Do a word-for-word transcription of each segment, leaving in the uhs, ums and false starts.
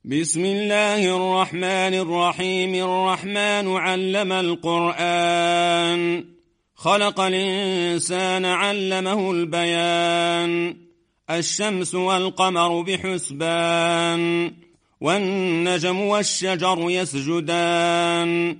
بسم الله الرحمن الرحيم. الرحمن علم القرآن، خلق الإنسان علمه البيان. الشمس والقمر بحسبان، والنجم والشجر يسجدان.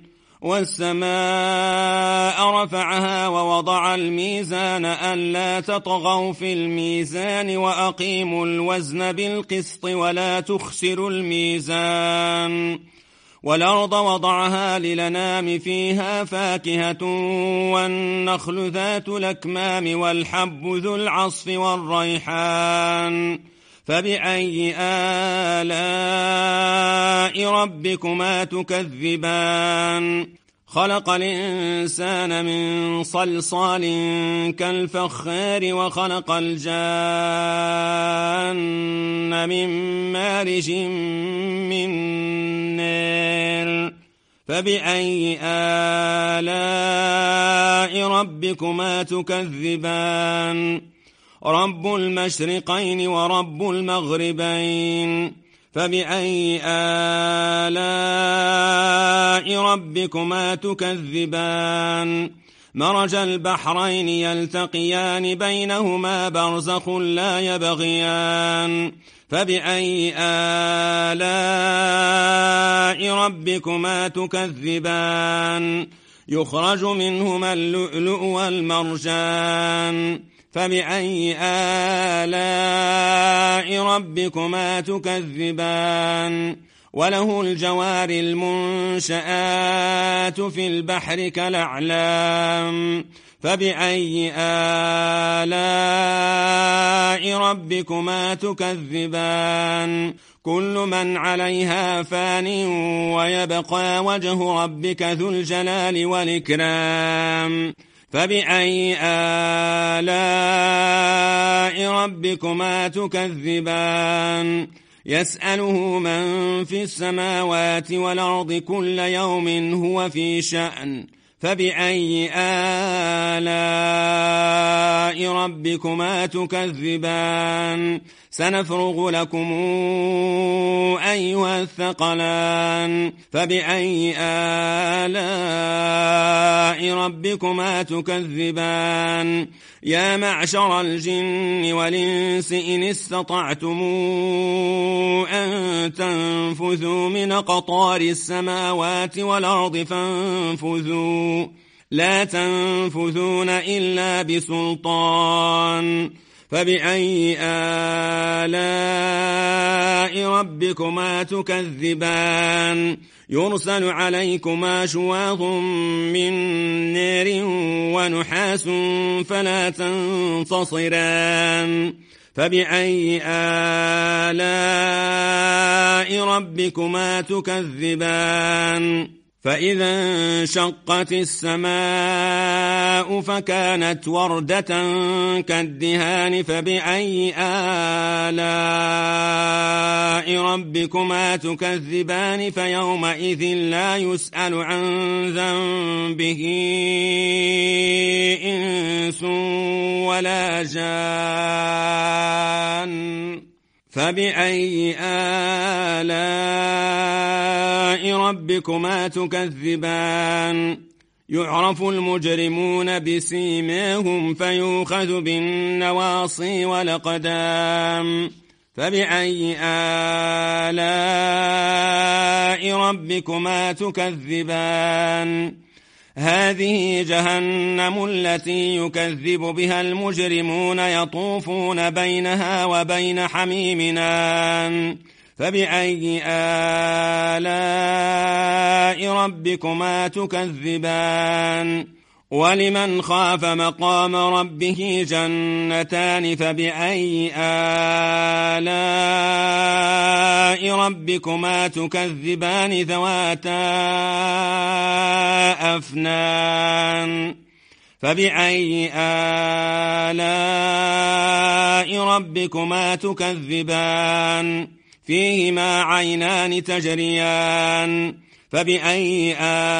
والسماء رفعها ووضع الميزان ألا تطغوا في الميزان وأقيموا الوزن بالقسط ولا تخسروا الميزان. والأرض وضعها للأنام فيها فاكهة والنخل ذات الأكمام والحب ذو العصف والريحان. فبأي آلاء ربكما تكذبان؟ خلق الإنسان من صلصال كالفخار وخلق الجان من مارج من نار. فبأي آلاء ربكما تكذبان؟ رب المشرقين ورب المغربين. فبأي آلاء ربكما تكذبان؟ مرج البحرين يلتقيان بينهما برزخ لا يبغيان. فبأي آلاء ربكما تكذبان؟ يخرج منهما اللؤلؤ والمرجان. فبأي آلاء ربكما تكذبان؟ وله الجوار المنشآت في البحر كالأعلام. فبأي آلاء ربكما تكذبان؟ كل من عليها فان ويبقى وجه ربك ذو الجلال والإكرام. فبأي آلاء ربكما تكذبان؟ يسأله من في السماوات والأرض كل يوم هو في شأن. فبأي آلاء ربكما تكذبان؟ سنفرغ لكم أيها الثقلان. فبأي آلاء ربكما تكذبان؟ يا معشر الجن والإنس إن استطعتم أن تنفذوا من أقطار السماوات والأرض فانفذوا، لا تنفذون إلا بسلطان. فبأي آلاء ربكما تكذبان؟ يرسل عليكما شواظ من نار ونحاس فلا تنتصران. فبأي آلاء ربكما تكذبان؟ فإذا انشقت السماء فكانت وردة كالدهان. فبأي آلاء ربكما تكذبان؟ فيومئذ لا يسأل عن ذنبه إنس ولا جان. فبأي آلاء ربكما تكذبان؟ يعرف المجرمون بسيماهم فيؤخذ بالنواصي والأقدام. فبأي آلاء ربكما تكذبان؟ هذه جهنم التي يكذب بها المجرمون يطوفون بينها وبين حميم آن. فبأي آلاء ربكما تكذبان؟ ولمن خاف مقام ربه جنتان. فبأي آلاء ربكما تكذبان؟ ذواتا أفنان. فبأي آلاء ربكما تكذبان؟ فيهما عينان تجريان. فبأي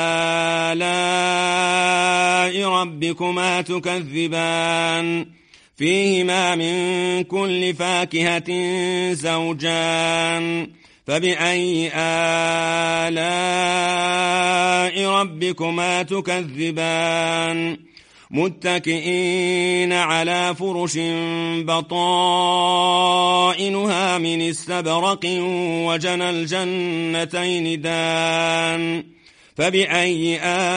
آلاء ربكما تكذبان؟ فيهما من كل فاكهة زوجان. فبأي آلاء ربكما تكذبان متكئين على فرش بطائنها من استبرق وجنى الجنتين دان فبأي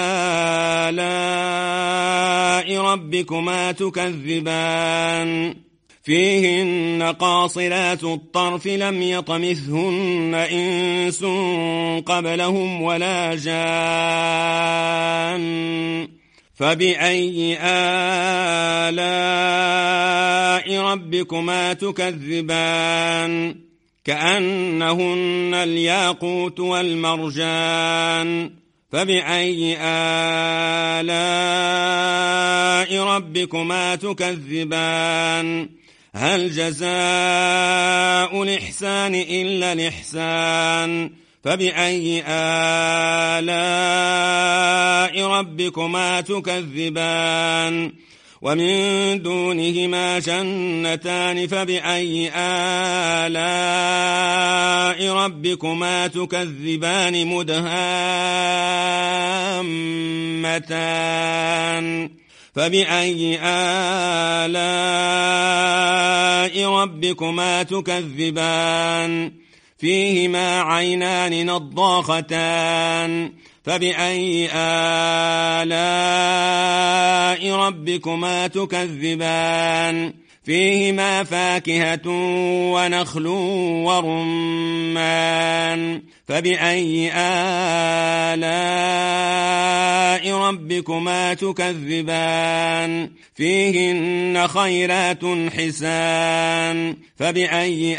آلاء ربكما تكذبان فيهن قاصرات الطرف لم يطمثهن إنس قبلهم ولا جان فبأي آلاء ربكما تكذبان كأنهن الياقوت والمرجان فبأي آلاء ربكما تكذبان هل جزاء الإحسان إلا الإحسان فبأي آلاء ربكما تكذبان ومن دونهما جنتان فبأي آلاء ربكما تكذبان مدهامتان فبأي آلاء ربكما تكذبان فيهما عينان نضاختان فبأي آلاء ربكما تكذبان فيهما فاكهة ونخل ورمان فبأي آلاء ربكما تكذبان فيهن خيرات حسان فبأي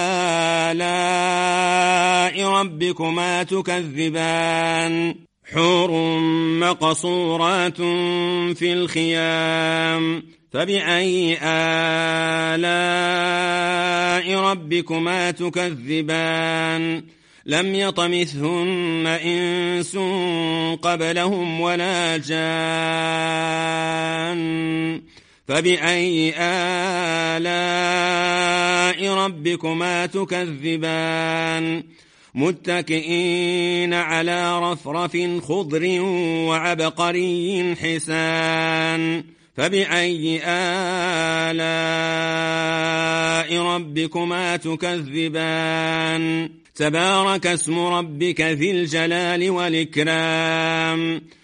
آلاء ربكما تكذبان حور مقصورات في الخيام فبأي آلاء ربكما تكذبان لم يطمثهن إنس قبلهم ولا جان فبأي آلاء ربكما تكذبان متكئين على رفرف خضر وعبقري حسان فبأي آلاء ربكما تكذبان تبارك اسم ربك ذي الجلال والإكرام